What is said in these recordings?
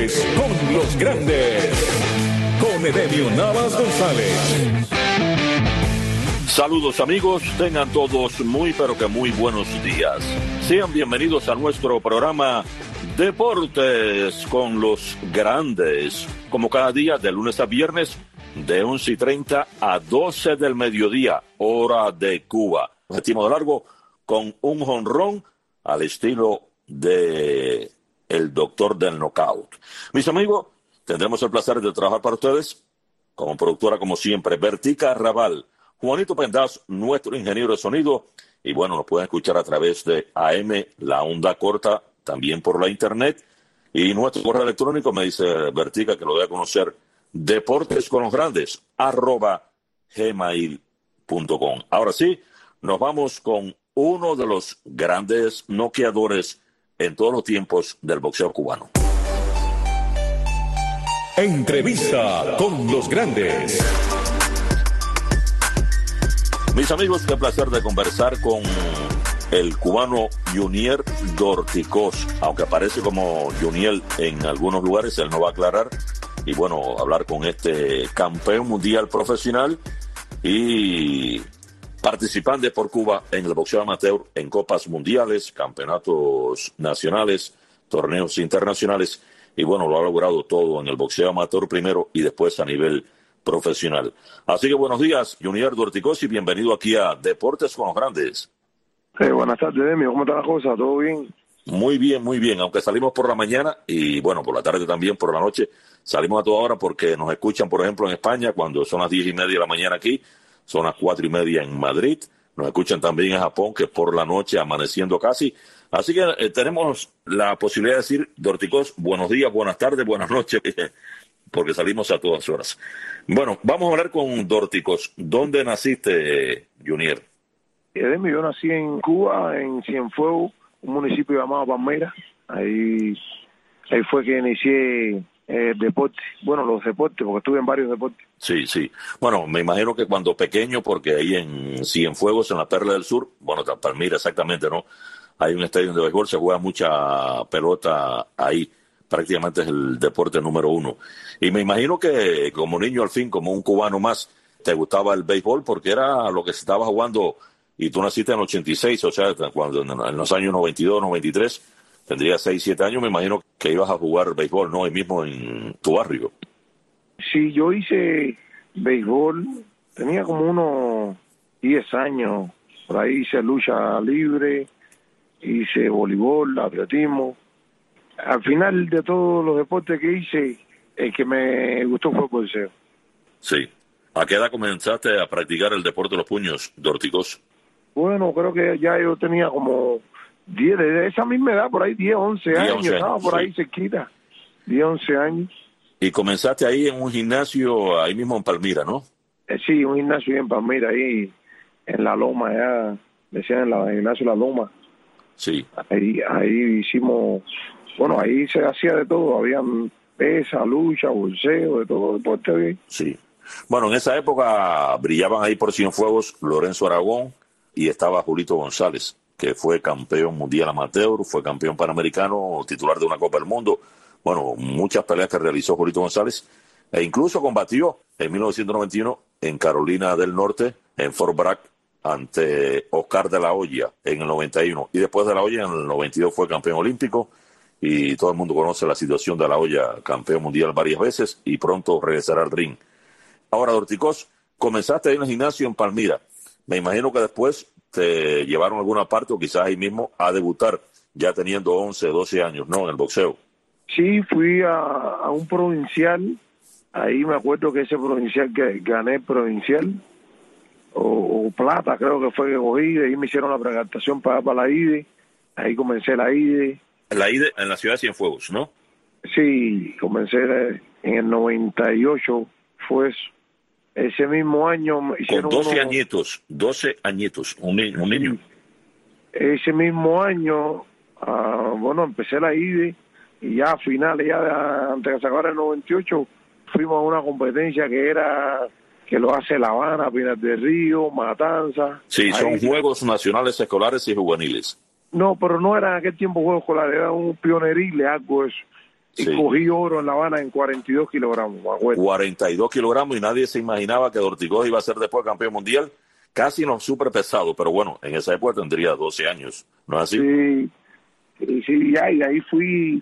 Deportes con los grandes. Con Edenio Navas González. Saludos amigos, tengan todos muy pero que muy buenos días. Sean bienvenidos a nuestro programa Deportes con los grandes. Como cada día, de lunes a viernes, de 11:30 a 12 del mediodía, hora de Cuba. Objetivo de largo con un jonrón al estilo de el doctor del knockout. Mis amigos, tendremos el placer de trabajar para ustedes como productora, como siempre, Vertica Raval, Juanito Pendaz, nuestro ingeniero de sonido, y bueno, nos pueden escuchar a través de AM, la onda corta, también por la internet, y nuestro correo electrónico, me dice Vertica que lo voy a conocer, deportesconlosgrandes, @gmail.com. Ahora sí, nos vamos con uno de los grandes noqueadores en todos los tiempos del boxeo cubano. Entrevista con los grandes. Mis amigos, qué placer de conversar con el cubano Junier Dorticós, aunque aparece como Juniel en algunos lugares, él no va a aclarar. Y bueno, hablar con este campeón mundial profesional y participante por Cuba en el boxeo amateur, en copas mundiales, campeonatos nacionales, torneos internacionales, y bueno, lo ha logrado todo en el boxeo amateur primero y después a nivel profesional. Así que buenos días, Junier Dorticós, y bienvenido aquí a Deportes con los Grandes. Buenas tardes, Demio. ¿Cómo está la cosa? ¿Todo bien? Muy bien, aunque salimos por la mañana y bueno, por la tarde también, por la noche, salimos a toda hora porque nos escuchan, por ejemplo, en España, cuando son las 10:30 de la mañana aquí, son las 4:30 en Madrid, nos escuchan también en Japón, que es por la noche, amaneciendo casi. Así que tenemos la posibilidad de decir, Dorticós, buenos días, buenas tardes, buenas noches, porque salimos a todas horas. Bueno, vamos a hablar con Dorticós. ¿Dónde naciste, Junier? Demio, yo nací en Cuba, en Cienfuegos, un municipio llamado Palmera. Ahí fue que inicié deporte. Bueno, los deportes, porque estuve en varios deportes. Sí. Bueno, me imagino que cuando pequeño, porque ahí en Cienfuegos, en la Perla del Sur, bueno, Palmira exactamente, ¿no? Hay un estadio de béisbol, se juega mucha pelota ahí. Prácticamente es el deporte número uno. Y me imagino que como niño, al fin, como un cubano más, te gustaba el béisbol porque era lo que se estaba jugando. Y tú naciste en el 86, o sea, cuando en los años 92, 93, tendrías 6, 7 años, me imagino que ibas a jugar béisbol, ¿no? Ahí mismo en tu barrio. Sí, yo hice béisbol, tenía como unos 10 años. Por ahí hice lucha libre, hice voleibol, atletismo. Al final de todos los deportes que hice, el que me gustó fue el boxeo. Sí. ¿A qué edad comenzaste a practicar el deporte de los puños, Dorticós? Bueno, creo que ya yo tenía como 10, de esa misma edad, por ahí 10, 11 años, estaba por ahí cerquita, 10, 11 años. Y comenzaste ahí en un gimnasio, ahí mismo en Palmira, ¿no? Sí, un gimnasio en Palmira, ahí en La Loma, ya decían en el gimnasio La Loma. Sí. Ahí hicimos, bueno, ahí se hacía de todo, había pesa, lucha, bolseo, de todo deporte ahí. Sí. Bueno, en esa época brillaban ahí por Cienfuegos Lorenzo Aragón y estaba Julito González, que fue campeón mundial amateur, fue campeón panamericano, titular de una Copa del Mundo. Bueno, muchas peleas que realizó Julito González, e incluso combatió en 1991 en Carolina del Norte, en Fort Bragg, ante Oscar de la Hoya en el 91. Y después de la Hoya, en el 92 fue campeón olímpico, y todo el mundo conoce la situación de la Hoya, campeón mundial varias veces, y pronto regresará al ring. Ahora, Dorticós, comenzaste ahí en el gimnasio en Palmira. Me imagino que después te llevaron a alguna parte o quizás ahí mismo a debutar, ya teniendo 11, 12 años, ¿no? En el boxeo. Sí, fui a un provincial. Ahí me acuerdo que ese provincial que gané provincial, o plata creo que fue que cogí. De ahí me hicieron la presentación para la IDE. Ahí comencé la IDE. La IDE en la ciudad de Cienfuegos, ¿no? Sí, comencé en el 98, fue eso. Ese mismo año me hicieron con 12 añitos, un niño. Ese mismo año, bueno, empecé la IDE y ya a finales, antes de que se acabara el 98, fuimos a una competencia que lo hace La Habana, Pinar del Río, Matanza. Sí, son Juegos Nacionales Escolares y Juveniles. No, pero no era en aquel tiempo Juegos Escolares, era un pioneril, algo eso. y Sí. cogí oro en La Habana en 42 kilogramos, me acuerdo. 42 kilogramos y nadie se imaginaba que Dorticós iba a ser después campeón mundial, casi no súper pesado, pero bueno, en esa época tendría 12 años, ¿no es así? Sí, sí, ya, y ahí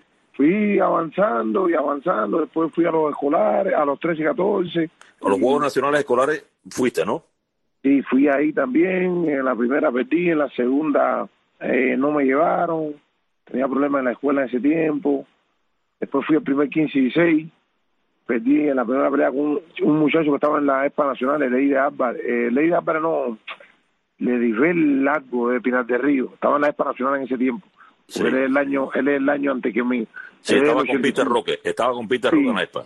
fui avanzando y avanzando, después fui a los escolares, a los 13 y 14. A los Juegos Nacionales Escolares fuiste, ¿no? Y fui ahí también, en la primera perdí, en la segunda no me llevaron, tenía problemas en la escuela en ese tiempo. Después fui al primer 15 y 16, perdí en la primera pelea con un muchacho que estaba en la Expa Nacional, Leide Álvarez. Leide Álvarez no, le dije el largo de Pinar del Río, estaba en la Expa Nacional en ese tiempo. Sí. Él es el año antes que mí. Sí, Él es estaba el con Peter 85. Roque, Sí. en la ESPA.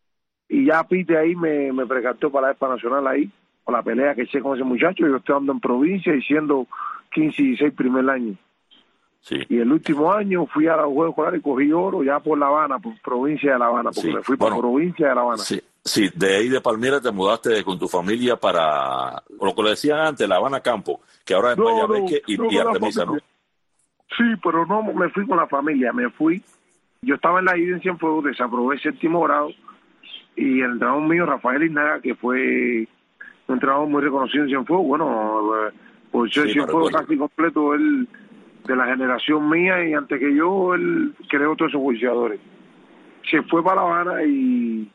Y ya Pite ahí me precartó para la Expa Nacional ahí, con la pelea que hice con ese muchacho. Yo estoy andando en provincia y siendo 15 y 16 primer año. Sí. Y el último año fui a los Juegos Escolares y cogí oro ya por La Habana, por provincia de La Habana, porque Sí. me fui para provincia de La Habana. Sí, sí, de ahí de Palmira te mudaste con tu familia para lo que le decían antes, La Habana Campo, que ahora es Mayabeque y Artemisa, ¿no? Sí, pero no me fui con la familia, me fui. Yo estaba en la IDE en Cienfuegos, desaprobé séptimo grado, y el entrenador mío, Rafael Inaga, que fue un entrenador muy reconocido en Cienfuegos, bueno, por ser Sí, Cienfuegos me recuerdo. casi completo, él de la generación mía, y antes que yo, él creó todos esos boxeadores. Se fue para La Habana y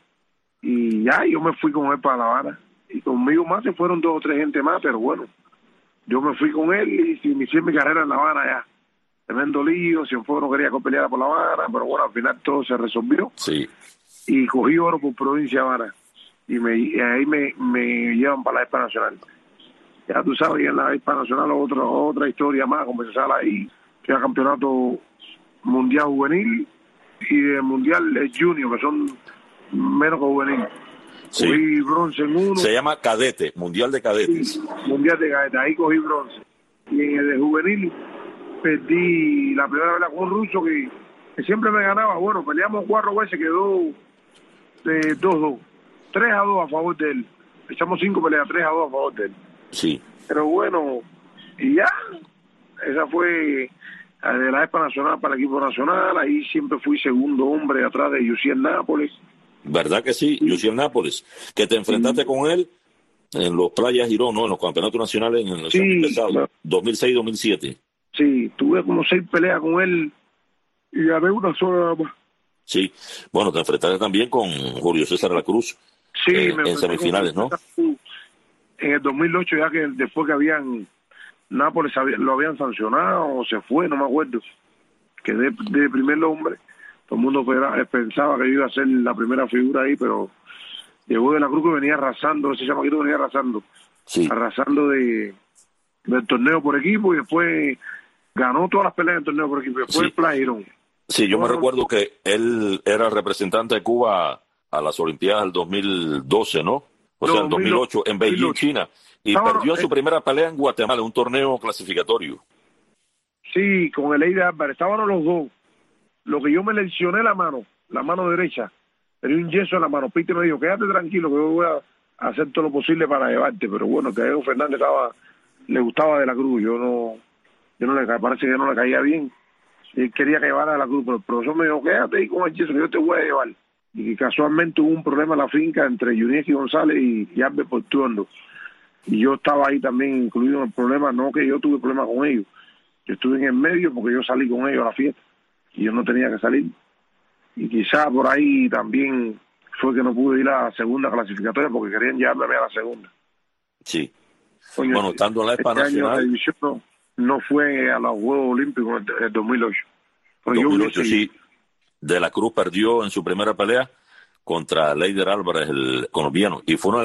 ya, yo me fui con él para La Habana. Y conmigo más se fueron 2 o 3 gente más, pero bueno, yo me fui con él y inicié mi carrera en La Habana ya. Tremendo lío, Cienfuegos no quería que peleara por La Habana, pero bueno, al final todo se resolvió. Sí, Y cogí oro por provincia de Habana. Y ahí me llevan para la Expa Nacional. Ya tú sabes, y en la Expa Nacional otra historia más, comenzar ahí. Fui a campeonato mundial juvenil y de mundial junior, que son menos que juvenil. sí. Cogí bronce en uno. Se llama cadete, Mundial de Cadetes. Sí, mundial de cadete, ahí cogí bronce. Y en el de juvenil perdí la primera vez con un ruso que siempre me ganaba. Bueno, peleamos 4 veces, quedó de 2-2. 3-2 a favor de él. Echamos 5 peleas, 3-2 a favor de él. Sí, Pero bueno, y ya, esa fue de la Expa Nacional para el equipo nacional. Ahí siempre fui segundo hombre atrás de Yusiel Nápoles. ¿verdad que sí? Yusiel Nápoles, que te enfrentaste con él en los Playas Girón, ¿no? En los campeonatos nacionales en los años pesados, 2006-2007. Sí, tuve como 6 peleas con él y gané una sola nada más. Sí, bueno, te enfrentaste también con Julio César La Cruz Sí, en semifinales, ¿no? En el 2008, ya que después que Nápoles lo habían sancionado o se fue, no me acuerdo, quedé de primer hombre. Todo el mundo pensaba que yo iba a ser la primera figura ahí, pero llegó de La Cruz que venía arrasando, ese chamaquito venía arrasando, Sí, arrasando del torneo por equipo, y después ganó todas las peleas del torneo por equipo, después Sí. el Playa Girón. sí, yo me Bueno, recuerdo que él era representante de Cuba a las Olimpiadas del 2012, ¿no? O sea, en 2008, en Beijing, 2008. China, y Estaba- perdió su primera pelea en Guatemala, un torneo clasificatorio. Sí, con el Leide Álvarez, estábamos los dos. Lo que yo me lesioné la mano derecha, tenía un yeso en la mano. Pite me dijo, quédate tranquilo que yo voy a hacer todo lo posible para llevarte, pero bueno, que a Diego Fernández le gustaba de La Cruz, yo no le parece que no le caía bien. Él quería que llevara a La Cruz, pero el profesor me dijo, quédate ahí con el yeso que yo te voy a llevar. Y casualmente hubo un problema en la finca entre Yunieski González y Albert Portuondo. Y yo estaba ahí también incluido en el problema, no que yo tuve problema con ellos. Yo estuve en el medio porque yo salí con ellos a la fiesta y yo no tenía que salir. Y quizá por ahí también fue que no pude ir a la segunda clasificatoria porque querían llevarme a la segunda. Sí. Coño, Bueno, estando en la Expa este año la Nacional, división no fue a los Juegos Olímpicos en el 2008. Pero 2008, yo sí, De La Cruz perdió en su primera pelea contra Leider Álvarez, el colombiano, y fue una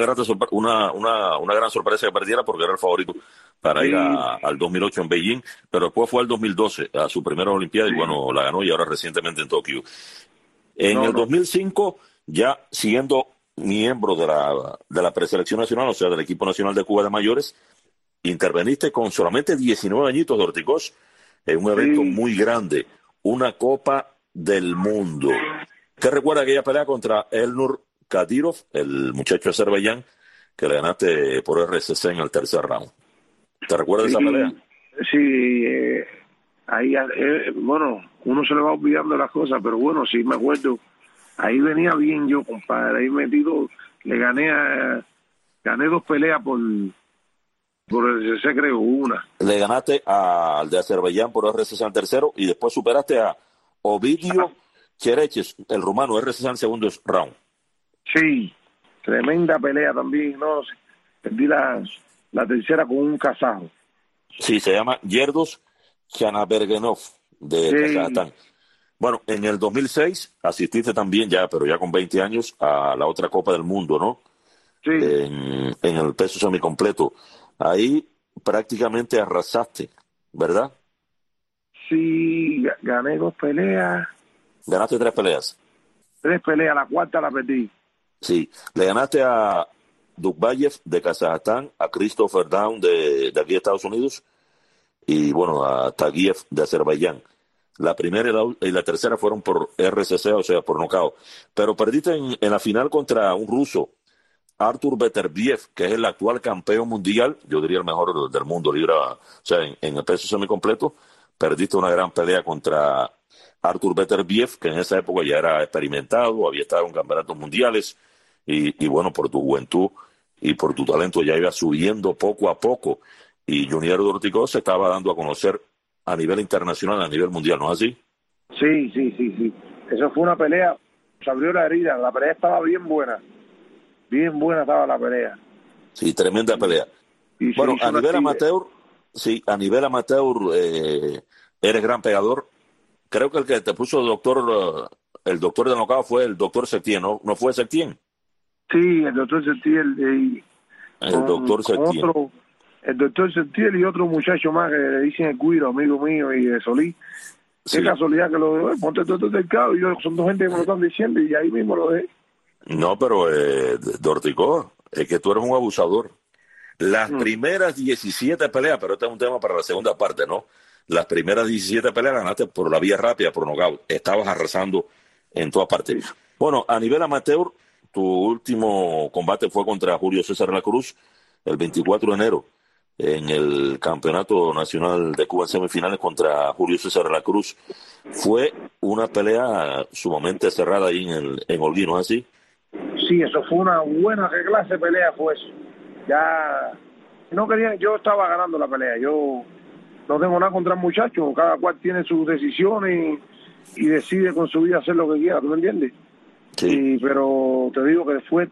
gran sorpresa que perdiera porque era el favorito para ir al 2008 en Beijing, pero después fue al 2012 a su primera Olimpiada y bueno, la ganó y ahora recientemente en Tokio. En el 2005, ya siendo miembro de la preselección nacional, o sea, del equipo nacional de Cuba de mayores, interveniste con solamente 19 añitos de Ortigoz en un evento muy grande, una Copa del Mundo. ¿Qué recuerda aquella pelea contra Elnur Kadyrov, el muchacho de Azerbaiyán, que le ganaste por RCC en el tercer round? ¿Te recuerdas de esa pelea? Sí, ahí, bueno, uno se le va olvidando las cosas, pero bueno, sí me acuerdo. Ahí venía bien yo, compadre. Ahí metido, le gané 2 peleas por el RCC, creo, una. Le ganaste al de Azerbaiyán por RCC en tercero y después superaste a Ovidio Chereches, el rumano, RCC en segundo round. Sí, tremenda pelea también, ¿no? Perdí la tercera con un kazajo. Sí, se llama Yerdos Chanabergenov de Sí, Kazajstán. Bueno, en el 2006 asististe también ya, pero ya con 20 años, a la otra Copa del Mundo, ¿no? sí, En el peso semicompleto. Ahí prácticamente arrasaste, ¿verdad? sí, gané 2 peleas, Ganaste 3 peleas. 3 peleas, la cuarta la perdí. Sí, le ganaste a Dukbayev de Kazajstán, a Christopher Down de aquí de Estados Unidos y bueno, a Tagiev de Azerbaiyán. La primera y la tercera fueron por RCC, o sea, por nocaut. Pero perdiste en la final contra un ruso, Artur Beterbiev, que es el actual campeón mundial, yo diría el mejor del mundo, o sea, en el peso semicompleto. Perdiste una gran pelea contra Artur Beterbiev, que en esa época ya era experimentado, había estado en campeonatos mundiales, y bueno, por tu juventud y por tu talento ya iba subiendo poco a poco. Y Junior Dorticó se estaba dando a conocer a nivel internacional, a nivel mundial, ¿no es así? Sí, sí, sí, sí. Eso fue una pelea, se abrió la herida, la pelea estaba bien buena estaba la pelea. Sí, tremenda pelea. Y se Bueno, hizo a una nivel actividad. amateur, sí, a nivel amateur eres gran pegador. Creo que el que te puso el doctor de knockout fue el doctor Septién, ¿no? ¿No fue Septién? Sí, el doctor Setiel El doctor con Septién. otro, el doctor Setiel y otro muchacho más que le dicen el Guiro, amigo mío, y de Solís. Qué Sí. casualidad que lo dejé, ponte el doctor del cabo, y yo, son 2 gente que me lo están diciendo, y ahí mismo lo dejé. No, pero Dorticó, es que tú eres un abusador. Las Mm. primeras 17 peleas, pero este es un tema para la segunda parte, ¿no? Las primeras 17 peleas ganaste por la vía rápida, por nocaut. Estabas arrasando en todas partes. Sí, Bueno, a nivel amateur, tu último combate fue contra Julio César La Cruz el 24 de enero en el Campeonato Nacional de Cuba en semifinales contra Julio César La Cruz. Fue una pelea sumamente cerrada ahí en Holguín, ¿no es así? sí, eso fue una buena, qué clase de pelea fue eso. Ya, no quería, yo estaba ganando la pelea, yo no tengo nada contra el muchacho, cada cual tiene sus decisiones y decide con su vida hacer lo que quiera, ¿tú me entiendes? Sí, Pero te digo que fue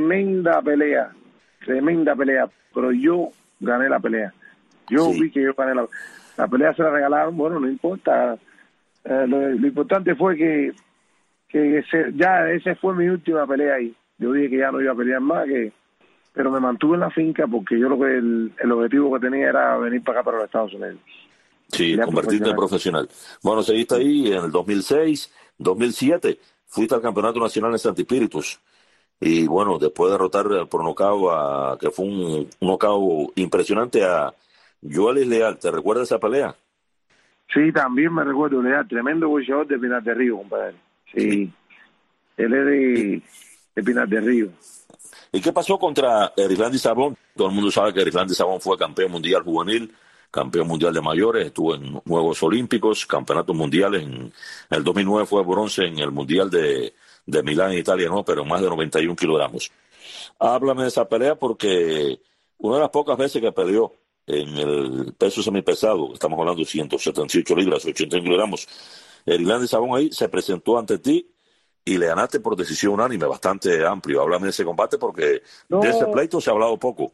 tremenda pelea, pero yo gané la pelea. Yo sí. vi que yo gané la pelea, se la regalaron, bueno, no importa. Lo importante fue que ya esa fue mi última pelea ahí. Yo dije que ya no iba a pelear más, pero me mantuve en la finca porque yo lo que el objetivo que tenía era venir para acá, para los Estados Unidos. Sí, Pelear convertirte en profesional. profesional. Bueno, seguiste ahí en el 2006, 2007, fuiste al Campeonato Nacional en Santi Espíritus. Y bueno, después de derrotar por nocaut, que fue un nocaut impresionante a Joel Leal. ¿Te recuerdas esa pelea? Sí, también me recuerdo, Leal, tremendo boxeador de Pinar del Río, compadre. Sí. Sí, él es ¿Y, de Pinar del Río. y qué pasó contra Erislandi Sabón? Todo el mundo sabe que Erislandi Sabón fue campeón mundial juvenil, campeón mundial de mayores, estuvo en Juegos Olímpicos, campeonatos mundiales. En el 2009 fue bronce en el Mundial de Milán, en Italia, ¿no? Pero más de 91 kilogramos. Háblame de esa pelea porque una de las pocas veces que peleó en el peso semipesado, estamos hablando de 178 libras, 80 kilogramos, Erislandi Sabón ahí se presentó ante ti y le ganaste por decisión unánime, bastante amplio. Háblame de ese combate porque de ese No, pleito se ha hablado poco.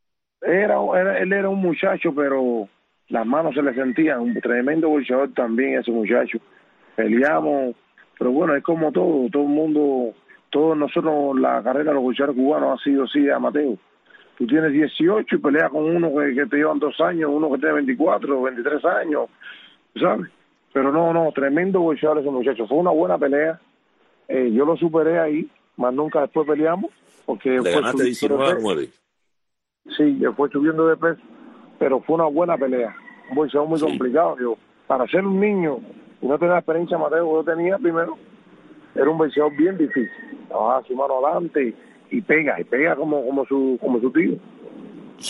él era un muchacho, pero las manos se le sentían, un tremendo boxeador también ese muchacho. Peleamos, pero bueno, es como todo el mundo, todos nosotros, la carrera de los boxeadores cubanos ha sido así, amateur. Tú tienes 18 y peleas con uno que te llevan 2 años, uno que tiene 24, 23 años, ¿sabes? Pero no, tremendo boxeador ese muchacho. Fue una buena pelea. Yo lo superé ahí, más nunca después peleamos, porque Le fue ganaste subiendo de 19-9. peso. Sí, fue subiendo de peso, pero fue una buena pelea. Un boxeador muy Sí, complicado. Yo, para ser un niño y no tener la experiencia amateur que yo tenía primero, era un boxeador bien difícil. Trabaja su mano adelante y pega como su tío. sí.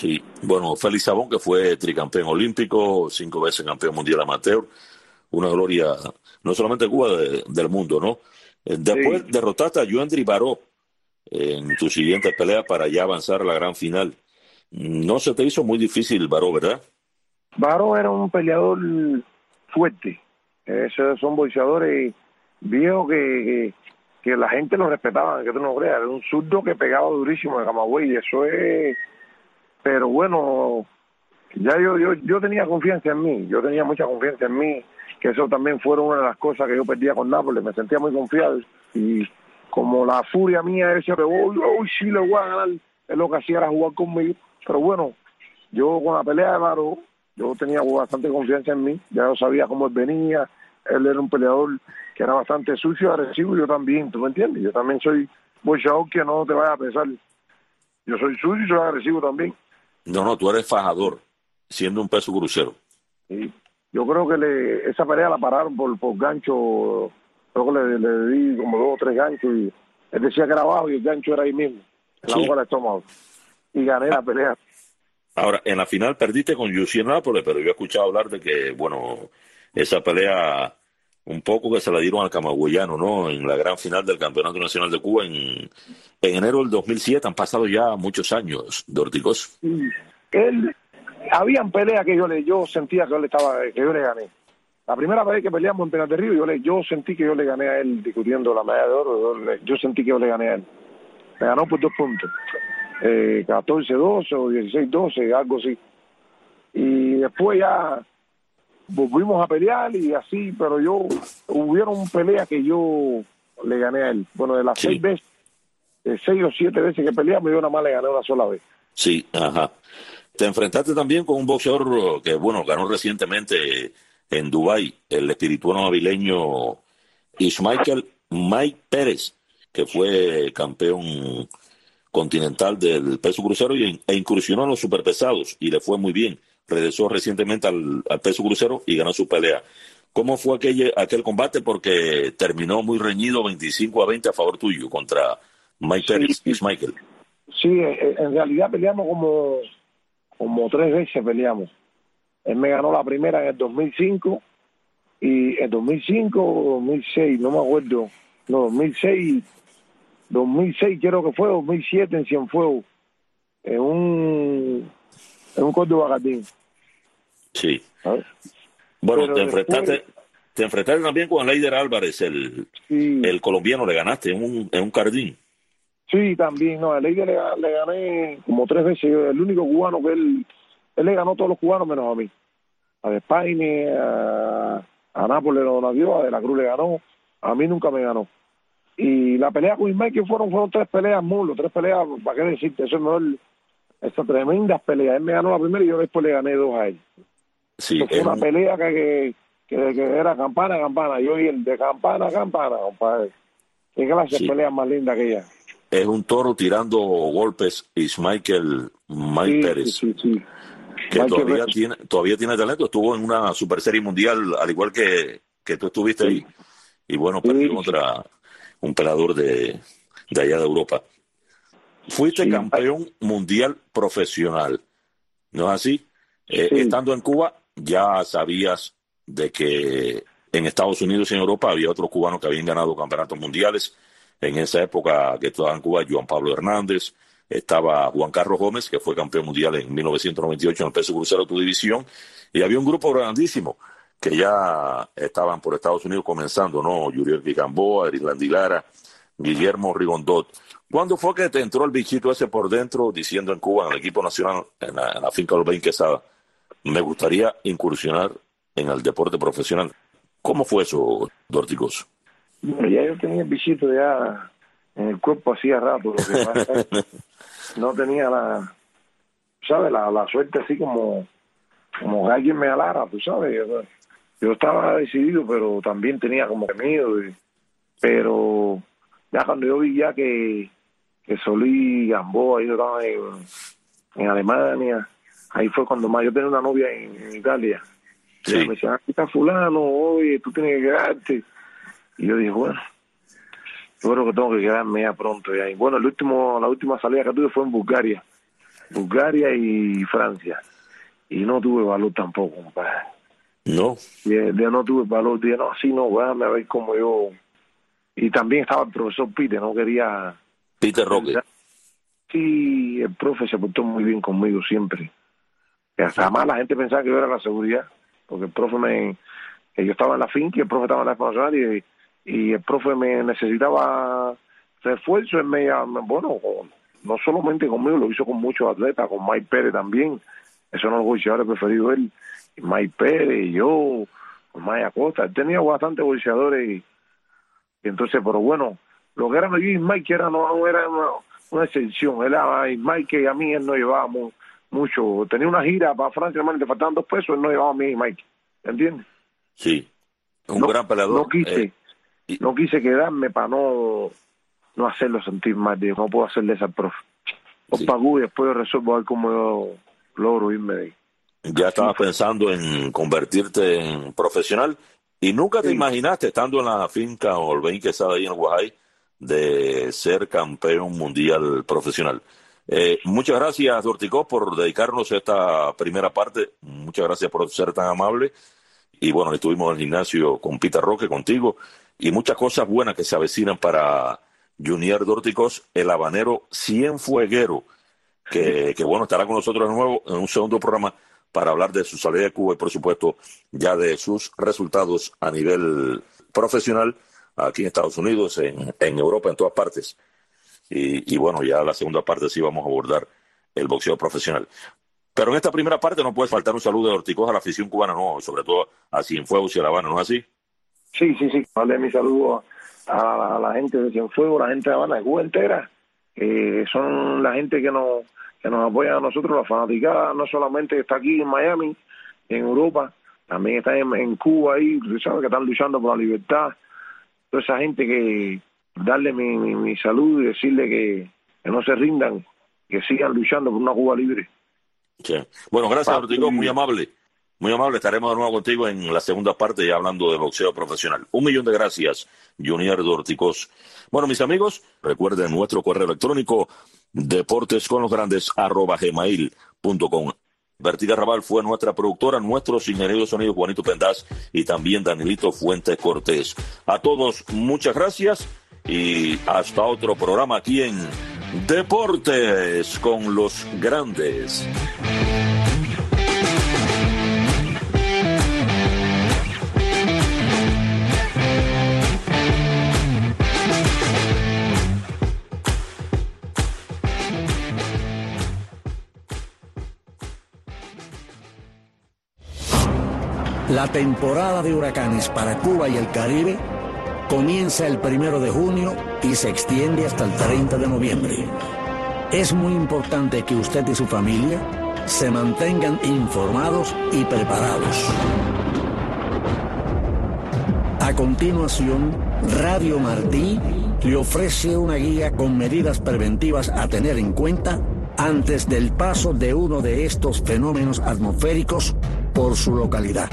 Bueno, Félix Sabón, que fue tricampeón olímpico, 5 veces campeón mundial amateur, una gloria no solamente de Cuba, del mundo, ¿no? Después Sí. derrotaste a Joendry Baró en tu siguiente pelea para ya avanzar a la gran final. No se te hizo muy difícil, Baró, ¿verdad? Baró era un peleador fuerte. Esos son boxeadores viejos que la gente lo respetaba, que tú no creas. Era un zurdo que pegaba durísimo de Camagüey. Eso es... Pero bueno, ya yo tenía confianza en mí. Yo tenía mucha confianza en mí. Que eso también fueron una de las cosas que yo perdía con Nápoles. Me sentía muy confiado. Y como la furia mía decía, uy, sí, le voy a ganar. Es lo que hacía era jugar conmigo. Pero bueno, yo con la pelea de Baró, yo tenía bastante confianza en mí, ya yo sabía cómo él venía, él era un peleador que era bastante sucio, agresivo, y yo también, ¿tú me entiendes? Yo también soy boxeador que no te vaya a pesar, yo soy sucio y soy agresivo también. No, no, tú eres fajador, siendo un peso crucero. Y yo creo que esa pelea la pararon por gancho, creo que le di como 2 o 3 ganchos, y él decía que era abajo y el gancho era ahí mismo, en la Sí. boca del estómago, y gané la pelea. Ahora, en la final perdiste con Yusi Nápoles, pero yo he escuchado hablar de que, bueno, esa pelea un poco que se la dieron al camagüeyano, ¿no? En la gran final del Campeonato Nacional de Cuba en enero del 2007. Han pasado ya muchos años, Dorticos. Y él, habían peleas que yo sentía que yo le gané. La primera vez que peleamos en Pinar del Río, yo sentí que yo le gané a él discutiendo la medalla de oro. Yo sentí que yo le gané a él. Me ganó por 2 puntos. 14-12 o 16-12, algo así. Y después ya volvimos a pelear y así, pero hubieron peleas que yo le gané a él. Bueno, de las Sí. 6 veces, 6 o 7 veces que peleamos, yo nada más le gané una sola vez. Sí, ajá. Te enfrentaste también con un boxeador que, bueno, ganó recientemente en Dubái, el espirituano navileño Ismael Mike Pérez, que fue campeón continental del peso crucero e incursionó en los superpesados y le fue muy bien. Regresó recientemente al peso crucero y ganó su pelea. ¿Cómo fue aquel combate? Porque terminó muy reñido, 25-20 a favor tuyo contra Mike Pérez, Sí, Ismael. sí, en realidad peleamos como 3 veces peleamos. Él me ganó la primera en el 2005 y en 2005 o 2006, no me acuerdo. No, 2006 creo que fue, 2007 en Cienfuegos, en un Córdoba Jardín, Sí. ¿sabes? Bueno, Pero después, te enfrentaste también con Leider Álvarez, sí, el colombiano, le ganaste en un cardín. sí, también, no, a Leider le gané como 3 veces. El único cubano que él le ganó a todos los cubanos menos a mí. A Despaine, a Nápoles no la dio, a De la Cruz le ganó, a mí nunca me ganó. Y la pelea con Ismael que fueron 3 peleas mulos, 3 peleas, ¿para qué decirte? Eso es mejor, esas tremendas peleas. Él me ganó la primera y yo después le gané 2 a él. Sí, Eso fue una pelea que era campana a campana, yo y él de campana a campana, compadre. Qué clase de sí, pelea más linda que ella. es un toro tirando golpes, Ismael Mike Sí, sí, Pérez, sí, sí. que Michael todavía tiene talento. Estuvo en una Super Serie Mundial, al igual que tú estuviste sí, ahí. Y bueno, perdió sí, contra un peleador de allá de Europa. Fuiste sí, campeón mundial profesional, ¿no es así? sí, Estando en Cuba, ya sabías de que en Estados Unidos y en Europa había otros cubanos que habían ganado campeonatos mundiales. En esa época que estaba en Cuba, Juan Pablo Hernández, estaba Juan Carlos Gómez, que fue campeón mundial en 1998 en el peso crucero de tu división, y había un grupo grandísimo que ya estaban por Estados Unidos comenzando, ¿no? Yuriel Gamboa, Erislandy Lara, Guillermo Rigondot. ¿Cuándo fue que te entró el bichito ese por dentro diciendo en Cuba, en el equipo nacional, en la finca Los Bain Quesada, me gustaría incursionar en el deporte profesional? ¿Cómo fue eso, Dorticos? bueno, ya yo tenía el bichito ya en el cuerpo hacía rato, lo que pasa es que no tenía ¿sabes? La suerte así como que alguien me alara, tú sabes. Yo estaba decidido, pero también tenía como que miedo. Pero ya cuando yo vi ya que Solí, Gamboa, ellos estaban en Alemania, ahí fue cuando más. Yo tenía una novia en Italia. Y ella Sí, me decía, aquí está fulano, oye, tú tienes que quedarte. Y yo dije, bueno, yo creo que tengo que quedarme ya pronto. Ya. Y bueno, la última salida que tuve fue en Bulgaria. Bulgaria y Francia. Y no tuve valor tampoco, compadre. No. No tuve valor, dije, no, así no, déjame a ver cómo yo... Y también estaba el profesor Peter, no quería... Peter Roque. Sí, el profe se portó muy bien conmigo siempre. Que hasta más la gente pensaba que yo era la seguridad, porque el profe que yo estaba en la finca y el profe estaba en la nacional y el profe me necesitaba refuerzo. Él bueno, no solamente conmigo, lo hizo con muchos atletas, con Mike Pérez también. Eso no lo boxeadores preferido él. Y Mike Pérez, yo, con Maya Costa. Él tenía bastantes boxeadores y entonces, pero bueno, lo que era yo y Mike no era una excepción. Era Mike que a mí él no llevaba mucho. Tenía una gira para Francia, hermano, le faltaban 2 pesos, él no llevaba a mí y Mike. ¿Entiendes? Sí, un gran peleador. No quise quedarme para no hacerlo sentir mal. Digo, no puedo hacerle esa al profe. Sí. Pagó y después yo resuelvo a ver cómo yo logro irme de ahí. Ya estabas pensando en convertirte en profesional y nunca te imaginaste, estando en la finca Olvein, que estaba ahí en Guajay, de ser campeón mundial profesional. Muchas gracias, Dorticós, por dedicarnos a esta primera parte. Muchas gracias por ser tan amable. Y bueno, estuvimos en el gimnasio con Peter Roque, contigo, y muchas cosas buenas que se avecinan para Junior Dorticós, el habanero cienfueguero, que bueno, estará con nosotros de nuevo en un segundo programa para hablar de su salida de Cuba y, por supuesto, ya de sus resultados a nivel profesional aquí en Estados Unidos, en Europa, en todas partes. Y bueno, ya la segunda parte sí vamos a abordar el boxeo profesional. Pero en esta primera parte no puede faltar un saludo de Dorticós a la afición cubana, no, sobre todo a Cienfuegos y a La Habana, ¿no es así? Sí. Vale, mi saludo a la gente de Cienfuegos, la gente de La Habana, de Cuba entera. Son la gente que nos apoya a nosotros, la fanaticada, no solamente está aquí en Miami, en Europa, también está en Cuba ahí, ¿sabes? Que están luchando por la libertad. Toda esa gente, que darle mi saludo y decirle que no se rindan, que sigan luchando por una Cuba libre. Sí. Bueno, gracias, Dorticós, muy amable. Muy amable, estaremos de nuevo contigo en la segunda parte ya hablando de boxeo profesional. 1.000.000 de gracias, Junior Dorticós. Bueno, mis amigos, recuerden nuestro correo electrónico deportesconlosgrandes@gmail.com. Vertiga Raval fue nuestra productora, nuestros ingenieros de sonido Juanito Pendaz y también Danielito Fuentes Cortés. A todos, muchas gracias y hasta otro programa aquí en Deportes con los Grandes. La temporada de huracanes para Cuba y el Caribe comienza el 1 de junio y se extiende hasta el 30 de noviembre. Es muy importante que usted y su familia se mantengan informados y preparados. A continuación, Radio Martí le ofrece una guía con medidas preventivas a tener en cuenta antes del paso de uno de estos fenómenos atmosféricos por su localidad.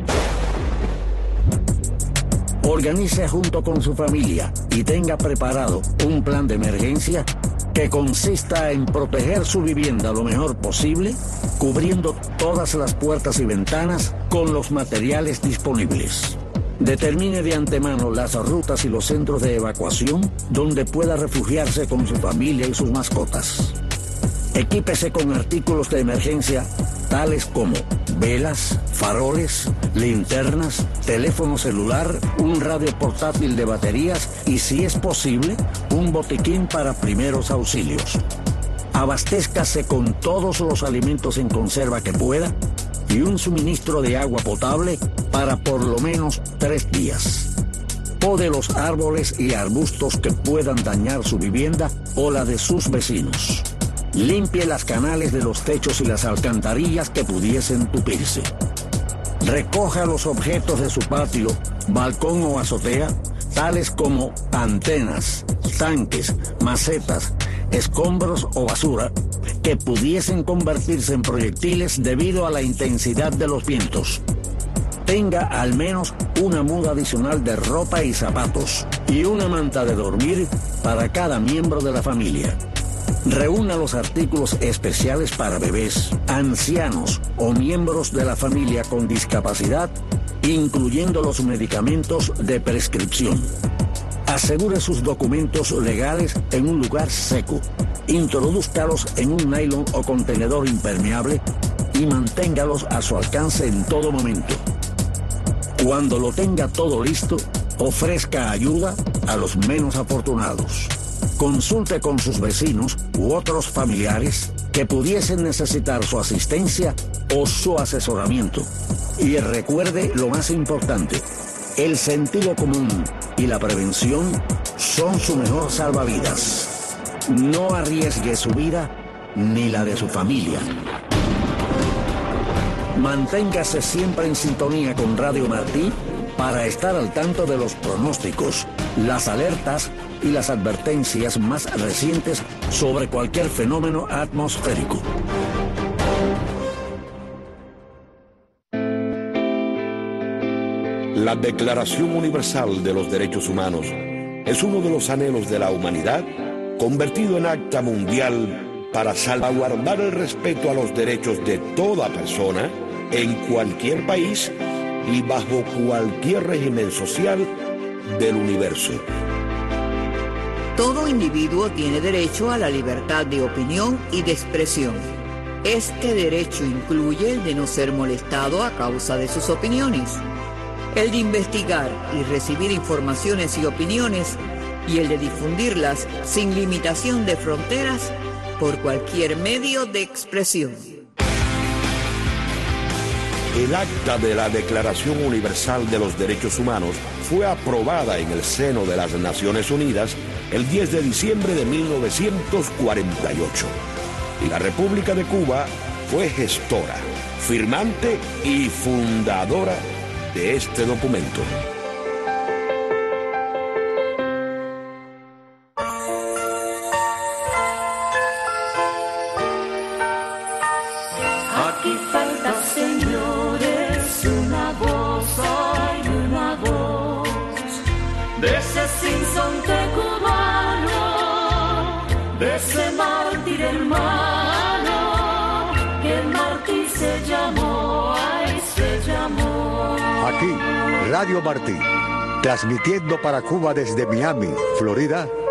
Organice junto con su familia y tenga preparado un plan de emergencia que consista en proteger su vivienda lo mejor posible, cubriendo todas las puertas y ventanas con los materiales disponibles. Determine de antemano las rutas y los centros de evacuación donde pueda refugiarse con su familia y sus mascotas. Equípese con artículos de emergencia tales como velas, faroles, linternas, teléfono celular, un radio portátil de baterías y, si es posible, un botiquín para primeros auxilios. Abastézcase con todos los alimentos en conserva que pueda y un suministro de agua potable para por lo menos 3 días. Pode los árboles y arbustos que puedan dañar su vivienda o la de sus vecinos. Limpie las canales de los techos y las alcantarillas que pudiesen tupirse. Recoja los objetos de su patio, balcón o azotea, tales como antenas, tanques, macetas, escombros o basura, que pudiesen convertirse en proyectiles debido a la intensidad de los vientos. Tenga al menos una muda adicional de ropa y zapatos y una manta de dormir para cada miembro de la familia. Reúna los artículos especiales para bebés, ancianos o miembros de la familia con discapacidad, incluyendo los medicamentos de prescripción. Asegure sus documentos legales en un lugar seco. Introdúzcalos en un nylon o contenedor impermeable y manténgalos a su alcance en todo momento. Cuando lo tenga todo listo, ofrezca ayuda a los menos afortunados. Consulte con sus vecinos u otros familiares que pudiesen necesitar su asistencia o su asesoramiento. Y recuerde lo más importante, el sentido común y la prevención son su mejor salvavidas. No arriesgue su vida ni la de su familia. Manténgase siempre en sintonía con Radio Martí para estar al tanto de los pronósticos, las alertas y las advertencias más recientes sobre cualquier fenómeno atmosférico. La Declaración Universal de los Derechos Humanos es uno de los anhelos de la humanidad convertido en acta mundial para salvaguardar el respeto a los derechos de toda persona en cualquier país y bajo cualquier régimen social del universo. Todo individuo tiene derecho a la libertad de opinión y de expresión. Este derecho incluye el de no ser molestado a causa de sus opiniones, el de investigar y recibir informaciones y opiniones, y el de difundirlas sin limitación de fronteras por cualquier medio de expresión. El acta de la Declaración Universal de los Derechos Humanos fue aprobada en el seno de las Naciones Unidas el 10 de diciembre de 1948. Y la República de Cuba fue gestora, firmante y fundadora de este documento. Aquí falta, señores, una voz, hay una voz de ese sinsonte cubano, de ese mártir hermano, que Martí se llamó, ay, se llamó. Aquí, Radio Martí, transmitiendo para Cuba desde Miami, Florida,